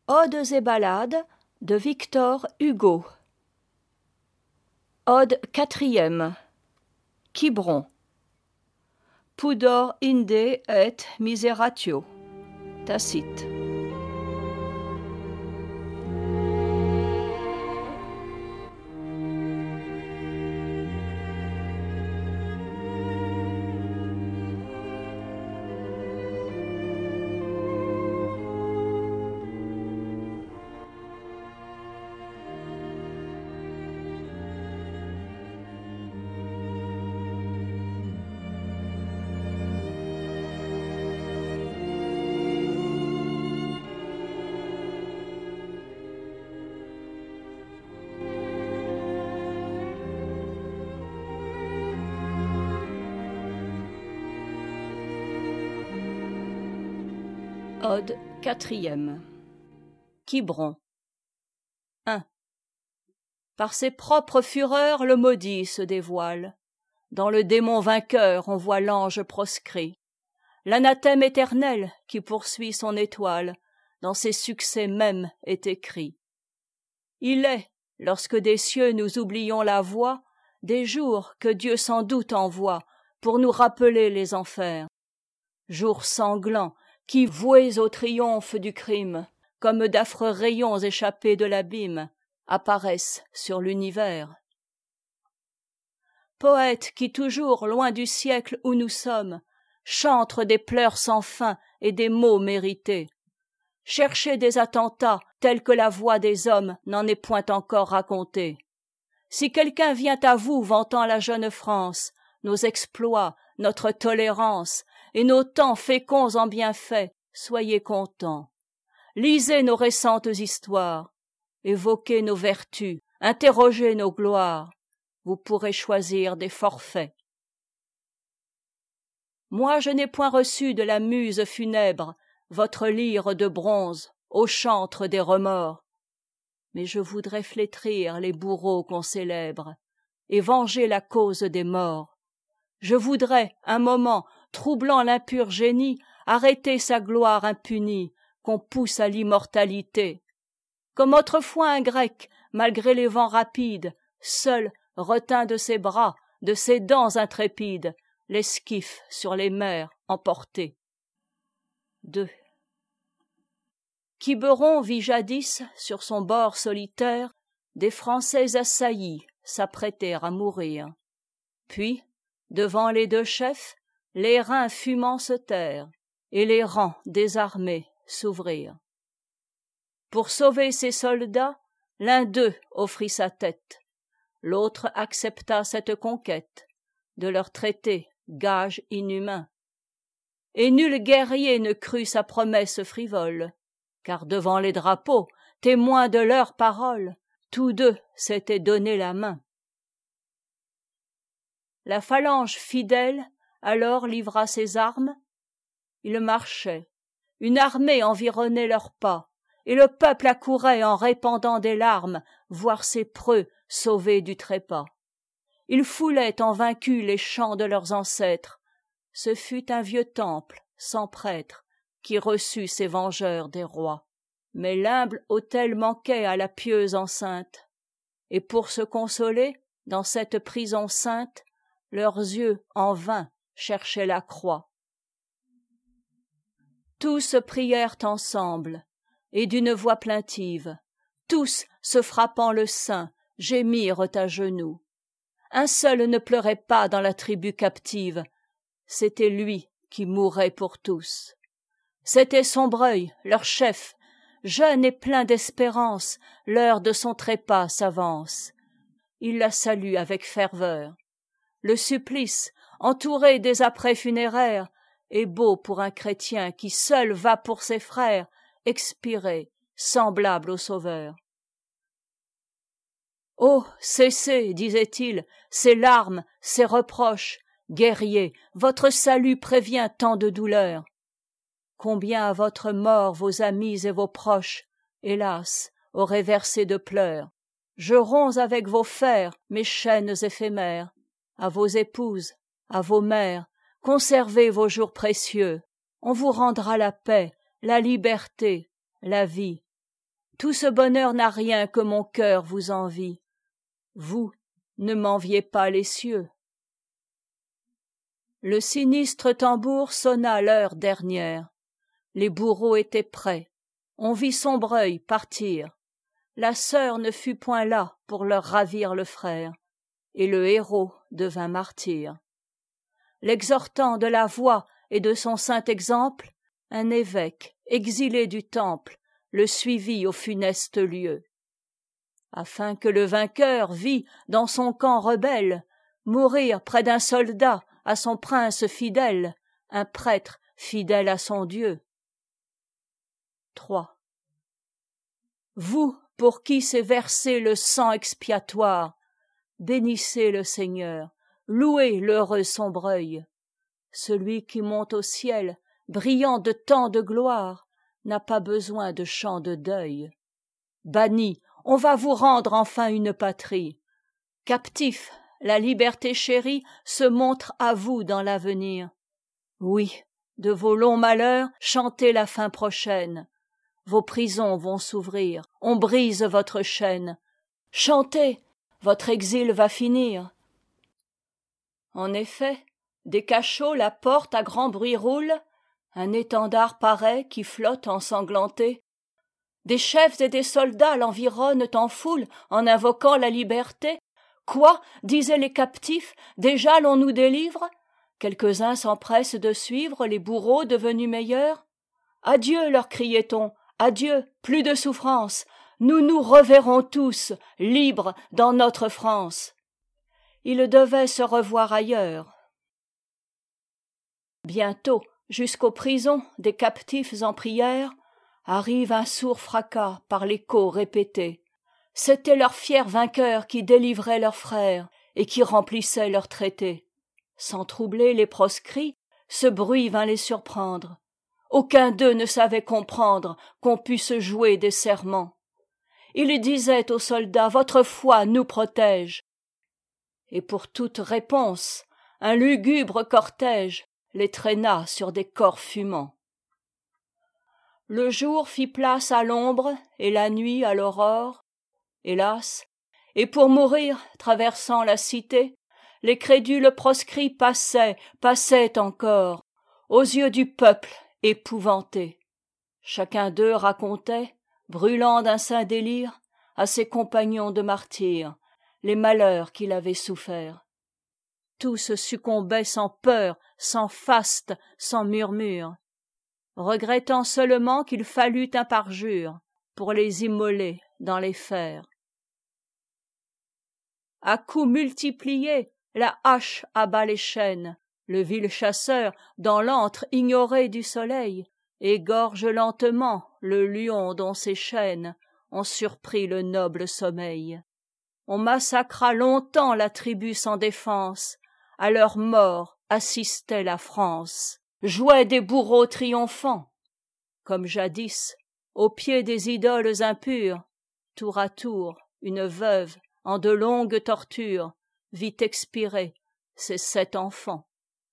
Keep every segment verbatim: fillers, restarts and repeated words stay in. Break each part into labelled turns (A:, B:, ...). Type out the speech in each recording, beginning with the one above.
A: Odes et ballades de Victor Hugo. Ode quatrième. Quiberon. Pudor inde et miseratio. Tacite. Ode quatrième. Quiberon. un. Par ses propres fureurs le maudit se dévoile. Dans le démon vainqueur on voit l'ange proscrit. L'anathème éternel qui poursuit son étoile dans ses succès mêmes est écrit. Il est, lorsque des cieux nous oublions la voie, des jours que Dieu sans doute envoie pour nous rappeler les enfers. Jours sanglants qui, voués au triomphe du crime, comme d'affreux rayons échappés de l'abîme, apparaissent sur l'univers. Poètes qui toujours, loin du siècle où nous sommes, chantent des pleurs sans fin et des maux mérités, cherchez des attentats tels que la voix des hommes n'en est point encore racontée. Si quelqu'un vient à vous vantant la jeune France, nos exploits, notre tolérance, et nos temps féconds en bienfaits, soyez contents. Lisez nos récentes histoires, évoquez nos vertus, interrogez nos gloires, vous pourrez choisir des forfaits. Moi je n'ai point reçu de la muse funèbre votre lyre de bronze au chantre des remords, mais je voudrais flétrir les bourreaux qu'on célèbre et venger la cause des morts. Je voudrais, un moment, troublant l'impur génie, arrêter sa gloire impunie, qu'on pousse à l'immortalité. Comme autrefois un grec, malgré les vents rapides, seul retint de ses bras, de ses dents intrépides, l'esquif sur les mers emporté. deux. Quiberon vit jadis, sur son bord solitaire, des Français assaillis s'apprêter à mourir. Puis, devant les deux chefs, les reins fumants se tairent, et les rangs désarmés s'ouvrirent. Pour sauver ses soldats, l'un d'eux offrit sa tête, l'autre accepta cette conquête, de leur traiter gage inhumain. Et nul guerrier ne crut sa promesse frivole, car devant les drapeaux, témoins de leurs paroles, tous deux s'étaient donné la main. La phalange fidèle alors livra ses armes. Ils marchaient, une armée environnait leurs pas, et le peuple accourait en répandant des larmes voir ses preux sauvés du trépas. Ils foulaient en vaincus les chants de leurs ancêtres. Ce fut un vieux temple sans prêtre qui reçut ces vengeurs des rois. Mais l'humble autel manquait à la pieuse enceinte, et pour se consoler dans cette prison sainte, leurs yeux en vain cherchaient la croix. Tous prièrent ensemble, et d'une voix plaintive, tous se frappant le sein, gémirent à genoux. Un seul ne pleurait pas dans la tribu captive, c'était lui qui mourait pour tous. C'était Sombreuil, leur chef, jeune et plein d'espérance, l'heure de son trépas s'avance. Il la salue avec ferveur. Le supplice, entouré des apprêts funéraires, est beau pour un chrétien qui seul va pour ses frères expirer, semblable au Sauveur. « Oh, cessez, disait-il, ces larmes, ces reproches, guerriers, votre salut prévient tant de douleurs. Combien à votre mort vos amis et vos proches, hélas, auraient versé de pleurs. Je romps avec vos fers mes chaînes éphémères. À vos épouses, à vos mères, conservez vos jours précieux. On vous rendra la paix, la liberté, la vie. Tout ce bonheur n'a rien que mon cœur vous envie. Vous ne m'enviez pas les cieux. Le sinistre tambour sonna l'heure dernière. Les bourreaux étaient prêts. On vit Sombreuil partir. La sœur ne fut point là pour leur ravir le frère, et le héros devint martyr. L'exhortant de la voix et de son saint exemple, un évêque, exilé du temple, le suivit au funeste lieu. Afin que le vainqueur vît, dans son camp rebelle, mourir près d'un soldat à son prince fidèle, un prêtre fidèle à son Dieu. trois. Vous, pour qui s'est versé le sang expiatoire, bénissez le Seigneur, louez l'heureux Sombreuil. Celui qui monte au ciel, brillant de tant de gloire, n'a pas besoin de chants de deuil. Bannis, on va vous rendre enfin une patrie. Captifs, la liberté chérie se montre à vous dans l'avenir. Oui, de vos longs malheurs, chantez la fin prochaine. Vos prisons vont s'ouvrir, on brise votre chaîne. Chantez, votre exil va finir. En effet, des cachots la porte à grand bruit roule, un étendard paraît qui flotte ensanglanté. Des chefs et des soldats l'environnent en foule en invoquant la liberté. Quoi, disaient les captifs, déjà l'on nous délivre? Quelques-uns s'empressent de suivre les bourreaux devenus meilleurs. Adieu, leur criait-on, adieu, plus de souffrance, nous nous reverrons tous, libres, dans notre France. Ils devaient se revoir ailleurs. Bientôt, jusqu'aux prisons des captifs en prière, arrive un sourd fracas par l'écho répété. C'était leur fier vainqueur qui délivrait leurs frères et qui remplissait leurs traités. Sans troubler les proscrits, ce bruit vint les surprendre. Aucun d'eux ne savait comprendre qu'on pût se jouer des serments. Ils disaient aux soldats, votre foi nous protège. Et pour toute réponse, un lugubre cortège les traîna sur des corps fumants. Le jour fit place à l'ombre et la nuit à l'aurore. Hélas, et pour mourir, traversant la cité, les crédules proscrits passaient, passaient encore, aux yeux du peuple épouvanté. Chacun d'eux racontait, brûlant d'un saint délire, à ses compagnons de martyrs, les malheurs qu'il avait soufferts. Tous succombaient sans peur, sans faste, sans murmure, regrettant seulement qu'il fallût un parjure pour les immoler dans les fers. À coups multipliés, la hache abat les chênes, le vil chasseur, dans l'antre ignoré du soleil, égorge lentement le lion dont ses chaînes ont surpris le noble sommeil. On massacra longtemps la tribu sans défense, à leur mort assistait la France, jouait des bourreaux triomphants. Comme jadis, au pied des idoles impures, tour à tour, une veuve, en de longues tortures, vit expirer ses sept enfants.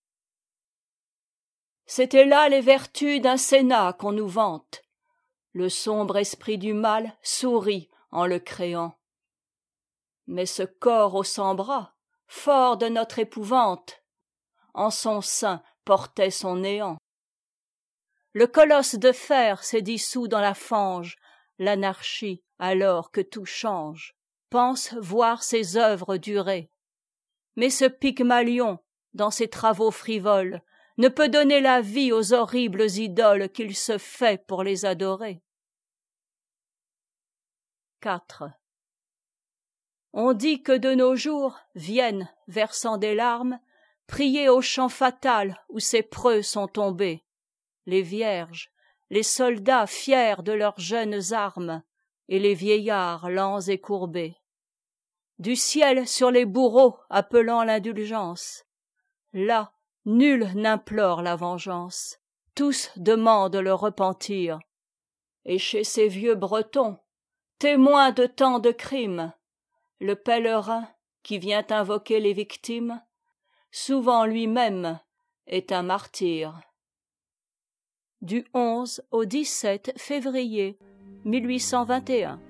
A: C'étaient là les vertus d'un Sénat qu'on nous vante. Le sombre esprit du mal sourit en le créant. Mais ce corps aux cent bras, fort de notre épouvante, en son sein portait son néant. Le colosse de fer s'est dissous dans la fange, l'anarchie, alors que tout change, pense voir ses œuvres durer. Mais ce Pygmalion, dans ses travaux frivoles, ne peut donner la vie aux horribles idoles qu'il se fait pour les adorer. quatre. On dit que de nos jours viennent, versant des larmes, prier au champ fatal où ces preux sont tombés, les vierges, les soldats fiers de leurs jeunes armes, et les vieillards lents et courbés. Du ciel sur les bourreaux appelant l'indulgence, là, nul n'implore la vengeance, tous demandent le repentir. Et chez ces vieux Bretons, témoins de tant de crimes, le pèlerin qui vient invoquer les victimes, souvent lui-même est un martyr. Du onze au dix-sept février mille huit cent vingt et un.